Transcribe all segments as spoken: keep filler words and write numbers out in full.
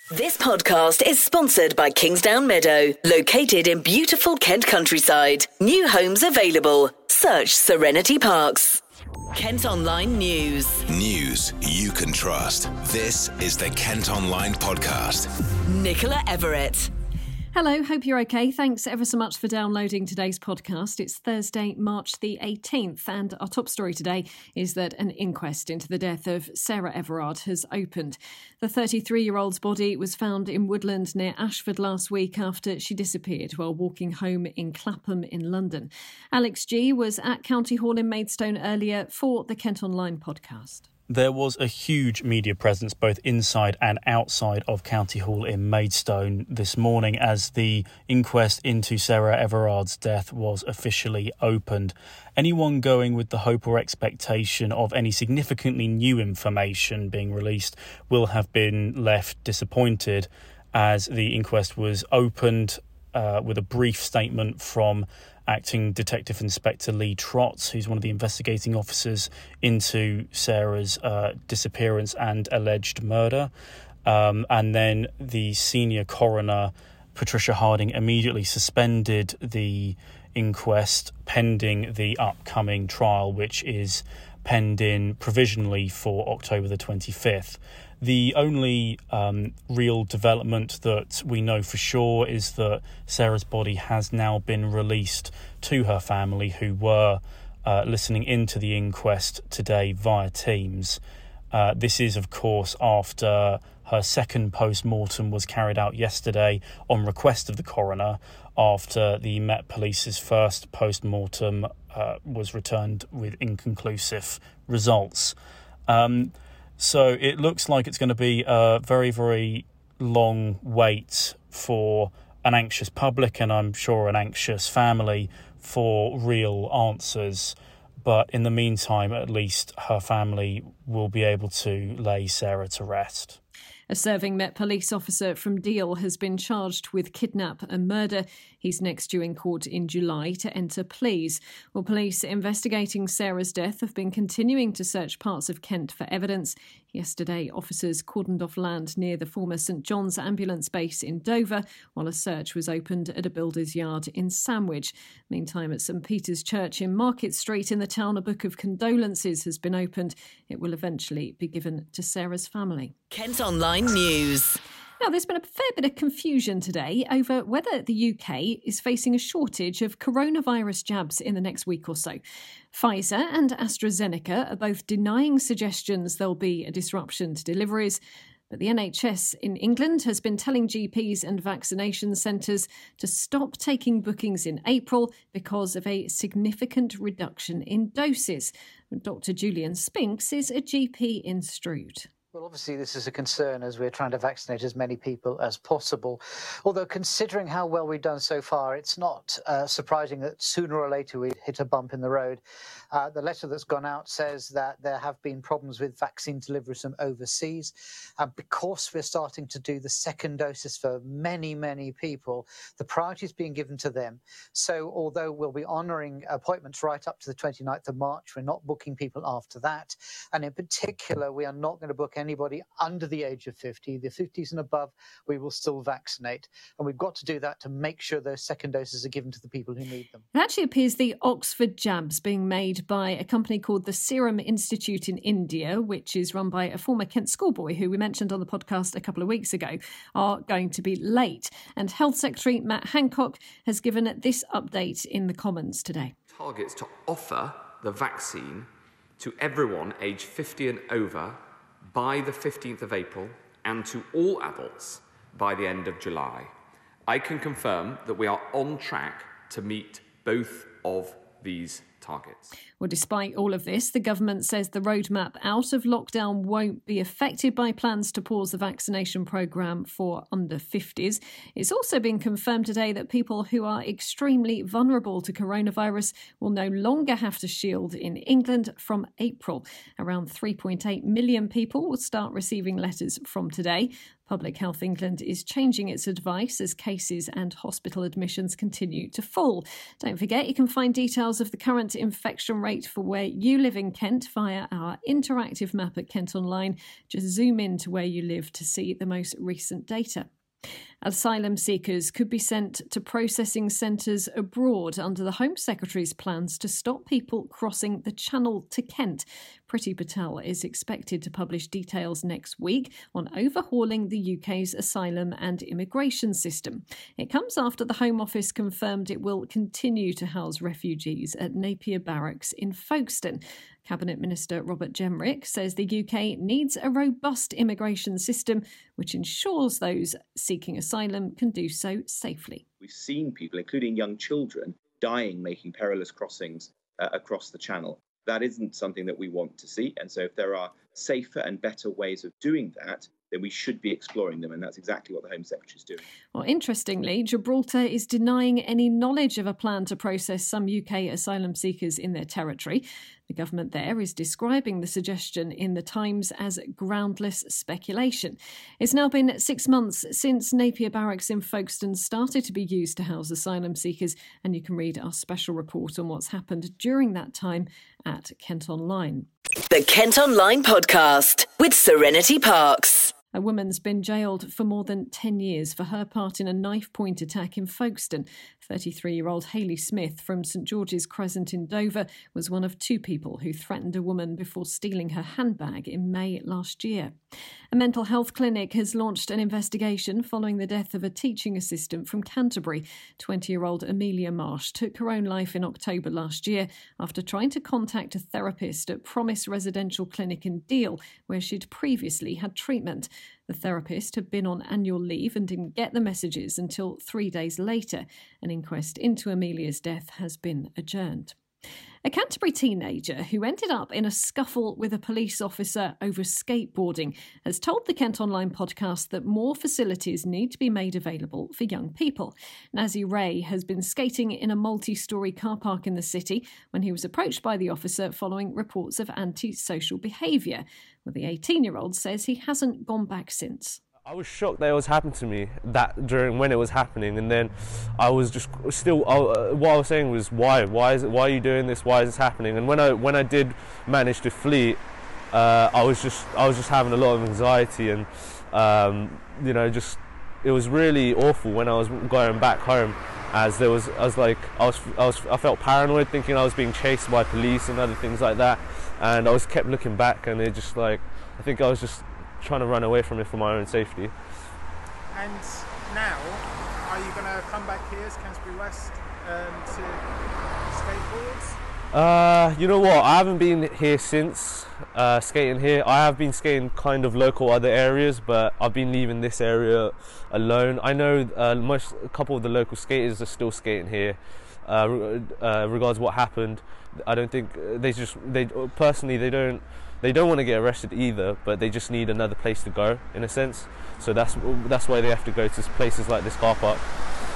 This podcast is sponsored by Kingsdown Meadow, located in beautiful Kent countryside. New homes available. Search Serenity Parks. Kent Online News. News you can trust. This is the Kent Online Podcast. Nicola Everett. Hello, hope you're okay. Thanks ever so much for downloading today's podcast. It's Thursday, March the eighteenth, and our top story today is that an inquest into the death of Sarah Everard has opened. The thirty-three-year-old's body was found in woodland near Ashford last week after she disappeared while walking home in Clapham in London. Alex G was at County Hall in Maidstone earlier for the Kent Online podcast. There was a huge media presence both inside and outside of County Hall in Maidstone this morning as the inquest into Sarah Everard's death was officially opened. Anyone going with the hope or expectation of any significantly new information being released will have been left disappointed, as the inquest was opened uh, with a brief statement from Acting Detective Inspector Lee Trotz, who's one of the investigating officers into Sarah's uh, disappearance and alleged murder. Um, and then the senior coroner, Patricia Harding, immediately suspended the inquest pending the upcoming trial, which is penned in provisionally for October the twenty-fifth. The only um, real development that we know for sure is that Sarah's body has now been released to her family, who were uh, listening into the inquest today via Teams. Uh, this is, of course, after her second post-mortem was carried out yesterday on request of the coroner, after the Met Police's first post-mortem uh, was returned with inconclusive results. Um, So it looks like it's going to be a very, very long wait for an anxious public and I'm sure an anxious family for real answers. But in the meantime, at least her family will be able to lay Sarah to rest. A serving Met Police officer from Deal has been charged with kidnap and murder. He's next due in court in July to enter pleas. Well, police investigating Sarah's death have been continuing to search parts of Kent for evidence. Yesterday, officers cordoned off land near the former St John's ambulance base in Dover, while a search was opened at a builder's yard in Sandwich. Meantime, at St Peter's Church in Market Street in the town, a book of condolences has been opened. It will eventually be given to Sarah's family. Kent Online News. Now, there's been a fair bit of confusion today over whether the U K is facing a shortage of coronavirus jabs in the next week or so. Pfizer and AstraZeneca are both denying suggestions there'll be a disruption to deliveries. But the N H S in England has been telling G Ps and vaccination centres to stop taking bookings in April because of a significant reduction in doses. Doctor Julian Spinks is a G P in Strood. Well, obviously, this is a concern as we're trying to vaccinate as many people as possible. Although, considering how well we've done so far, it's not uh, surprising that sooner or later we hit a bump in the road. Uh, the letter that's gone out says that there have been problems with vaccine deliveries from overseas. And because we're starting to do the second doses for many, many people, the priority is being given to them. So although we'll be honouring appointments right up to the twenty-ninth of March, we're not booking people after that. And in particular, we are not going to book any anybody under the age of fifty. The fifties and above, we will still vaccinate. And we've got to do that to make sure those second doses are given to the people who need them. It actually appears the Oxford jabs being made by a company called the Serum Institute in India, which is run by a former Kent schoolboy who we mentioned on the podcast a couple of weeks ago, are going to be late. And Health Secretary Matt Hancock has given this update in the Commons today. Targets to offer the vaccine to everyone aged fifty and over by the fifteenth of April and to all adults by the end of July. I can confirm that we are on track to meet both of these targets. Well, despite all of this, the government says the roadmap out of lockdown won't be affected by plans to pause the vaccination programme for under fifties. It's also been confirmed today that people who are extremely vulnerable to coronavirus will no longer have to shield in England from April. Around three point eight million people will start receiving letters from today. Public Health England is changing its advice as cases and hospital admissions continue to fall. Don't forget, you can find details of the current current infection rate for where you live in Kent via our interactive map at Kent Online. Just zoom in to where you live to see the most recent data. Asylum seekers could be sent to processing centres abroad under the Home Secretary's plans to stop people crossing the Channel to Kent. Priti Patel is expected to publish details next week on overhauling the U K's asylum and immigration system. It comes after the Home Office confirmed it will continue to house refugees at Napier Barracks in Folkestone. Cabinet Minister Robert Jenrick says the U K needs a robust immigration system which ensures those seeking asylum can do so safely. We've seen people, including young children, dying making perilous crossings uh, across the Channel. That isn't something that we want to see. And so if there are safer and better ways of doing that, then we should be exploring them. And that's exactly what the Home Secretary is doing. Well, interestingly, Gibraltar is denying any knowledge of a plan to process some U K asylum seekers in their territory. The government there is describing the suggestion in the Times as groundless speculation. It's now been six months since Napier Barracks in Folkestone started to be used to house asylum seekers, and you can read our special report on what's happened during that time at Kent Online. The Kent Online Podcast with Serenity Parks. A woman's been jailed for more than ten years for her part in a knife-point attack in Folkestone. thirty-three-year-old Hayley Smith from St George's Crescent in Dover was one of two people who threatened a woman before stealing her handbag in May last year. A mental health clinic has launched an investigation following the death of a teaching assistant from Canterbury. twenty-year-old Amelia Marsh took her own life in October last year after trying to contact a therapist at Promise Residential Clinic in Deal, where she'd previously had treatment. The therapist had been on annual leave and didn't get the messages until three days later. An inquest into Amelia's death has been adjourned. A Canterbury teenager who ended up in a scuffle with a police officer over skateboarding has told the Kent Online podcast that more facilities need to be made available for young people. Nazi Ray has been skating in a multi-storey car park in the city when he was approached by the officer following reports of antisocial behaviour. Well, the eighteen-year-old says he hasn't gone back since. I was shocked that it was happening to me that during when it was happening, and then I was just still. Uh, what I was saying was, why? Why is it? Why are you doing this? Why is this happening? And when I when I did manage to flee, uh, I was just I was just having a lot of anxiety, and um, you know, just it was really awful when I was going back home. As there was, I was like, I was, I was, I felt paranoid, thinking I was being chased by police and other things like that, and I was kept looking back, and it just like, I think I was just trying to run away from it for my own safety. And now, are you going to come back here as Canterbury West um, to skateboard? Uh, you know what? I haven't been here since uh, skating here. I have been skating kind of local other areas, but I've been leaving this area alone. I know uh, most a couple of the local skaters are still skating here. Uh, uh, regards what happened, I don't think they just they personally they don't they don't want to get arrested either, but they just need another place to go in a sense. So that's that's why they have to go to places like this car park.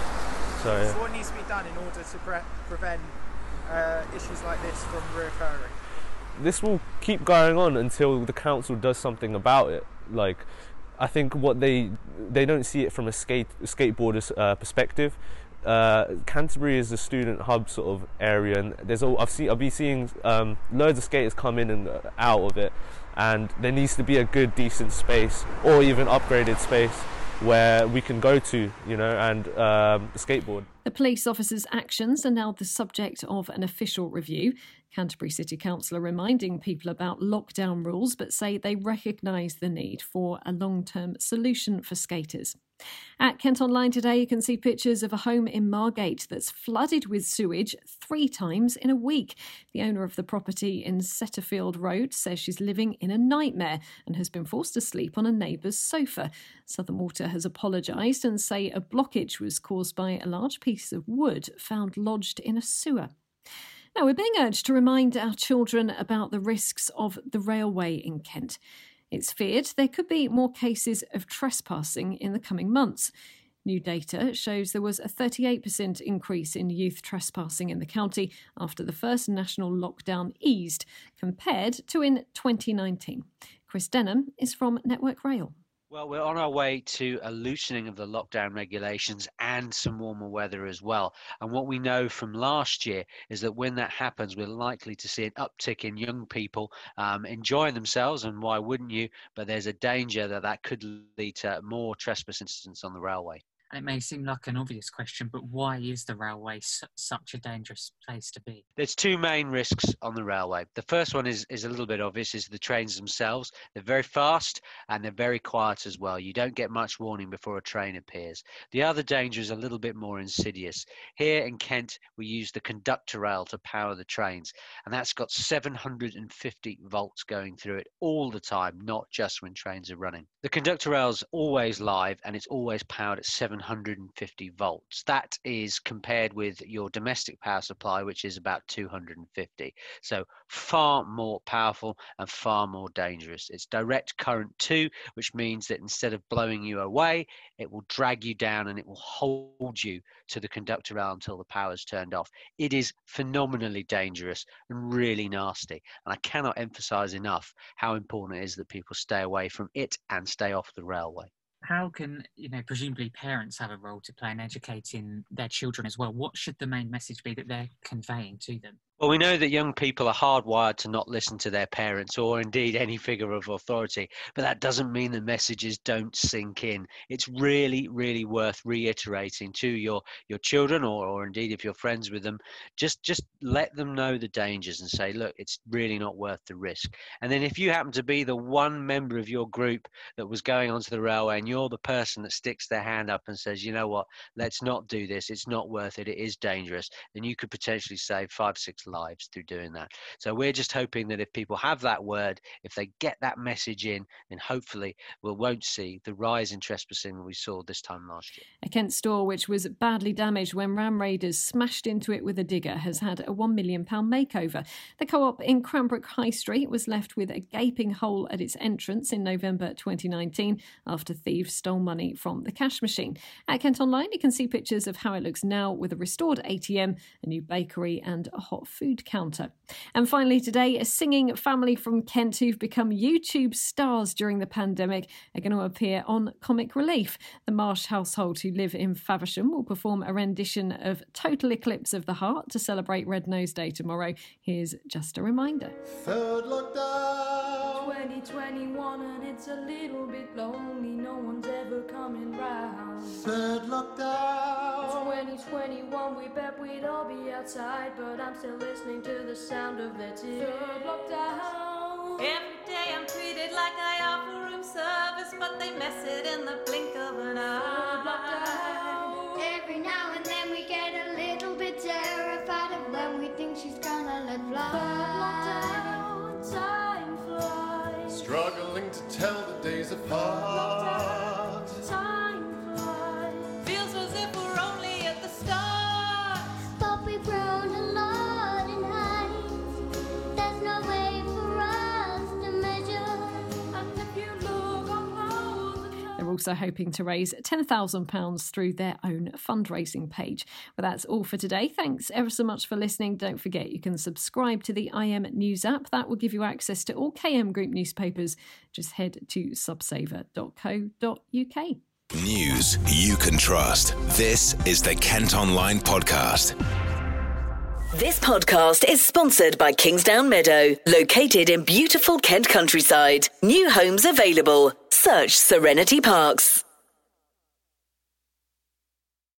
So, yeah. So what needs to be done in order to pre- prevent uh, issues like this from reoccurring? This will keep going on until the council does something about it. Like, I think what they they don't see it from a skate skateboarder's uh, perspective. Uh, Canterbury is a student hub sort of area, and there's all I've seen. I've been seeing um, loads of skaters come in and out of it, and there needs to be a good, decent space, or even upgraded space, where we can go to, you know, and um, skateboard. The police officer's actions are now the subject of an official review. Canterbury City Council are reminding people about lockdown rules, but say they recognise the need for a long-term solution for skaters. At Kent Online today, you can see pictures of a home in Margate that's flooded with sewage three times in a week. The owner of the property in Setterfield Road says she's living in a nightmare and has been forced to sleep on a neighbour's sofa. Southern Water has apologised and say a blockage was caused by a large piece of wood found lodged in a sewer. Now, we're being urged to remind our children about the risks of the railway in Kent. It's feared there could be more cases of trespassing in the coming months. New data shows there was a thirty-eight percent increase in youth trespassing in the county after the first national lockdown eased, compared to in twenty nineteen. Chris Denham is from Network Rail. Well, we're on our way to a loosening of the lockdown regulations and some warmer weather as well. And what we know from last year is that when that happens, we're likely to see an uptick in young people um, enjoying themselves. And why wouldn't you? But there's a danger that that could lead to more trespass incidents on the railway. And it may seem like an obvious question, but why is the railway su- such a dangerous place to be? There's two main risks on the railway. The first one is, is a little bit obvious, is the trains themselves. They're very fast and they're very quiet as well. You don't get much warning before a train appears. The other danger is a little bit more insidious. Here in Kent, we use the conductor rail to power the trains, and that's got seven hundred fifty volts going through it all the time, not just when trains are running. The conductor rail is always live and it's always powered at seven hundred fifty volts. That is compared with your domestic power supply, which is about two hundred fifty. So far more powerful and far more dangerous. It's direct current too, which means that instead of blowing you away, it will drag you down and it will hold you to the conductor rail until the power is turned off. It is phenomenally dangerous and really nasty. And I cannot emphasize enough how important it is that people stay away from it and stay off the railway. How can, you know, presumably parents have a role to play in educating their children as well? What should the main message be that they're conveying to them? Well, we know that young people are hardwired to not listen to their parents or indeed any figure of authority, but that doesn't mean the messages don't sink in. It's really, really worth reiterating to your, your children or, or indeed if you're friends with them, just, just let them know the dangers and say, look, it's really not worth the risk. And then if you happen to be the one member of your group that was going onto the railway and you're the person that sticks their hand up and says, you know what, let's not do this, it's not worth it, it is dangerous, then you could potentially save five, six lives through doing that. So we're just hoping that if people have that word, if they get that message in, then hopefully we won't see the rise in trespassing we saw this time last year. A Kent store which was badly damaged when ram raiders smashed into it with a digger has had a one million pounds makeover. The Co-op in Cranbrook High Street was left with a gaping hole at its entrance in November twenty nineteen after thieves stole money from the cash machine. At Kent Online, you can see pictures of how it looks now with a restored A T M, a new bakery and a hot food counter. And finally today, a singing family from Kent who've become YouTube stars during the pandemic are going to appear on Comic Relief. The Marsh household, who live in Faversham, will perform a rendition of Total Eclipse of the Heart to celebrate Red Nose Day tomorrow. Here's just a reminder. Third lockdown twenty twenty-one and it's a little bit lonely, no one's ever coming round. Third lockdown twenty twenty-one, we bet we'd all be outside, but I'm still listening to the sound of their tears. Third lockdown. Every day I'm treated like I offer room service, but they mess it in the blink of an eye. Third lockdown. Every now and then we get a little bit terrified of when we think she's gonna let fly. Third lockdown. Time flies. Struggling to tell the days apart. Time flies. Feels as if we're only at the start, but we've grown a lot in height. There's no way for us to measure. and if you look on close, They're also hoping to raise ten thousand pounds through their own fundraising page. Well, that's all for today. Thanks ever so much for listening. Don't forget you can subscribe to the I M News app. That will give you access to all K M Group newspapers. Just head to subsaver dot co dot uk. News you can trust. This is the Kent Online Podcast. This podcast is sponsored by Kingsdown Meadow, located in beautiful Kent countryside. New homes available. Search Serenity Parks.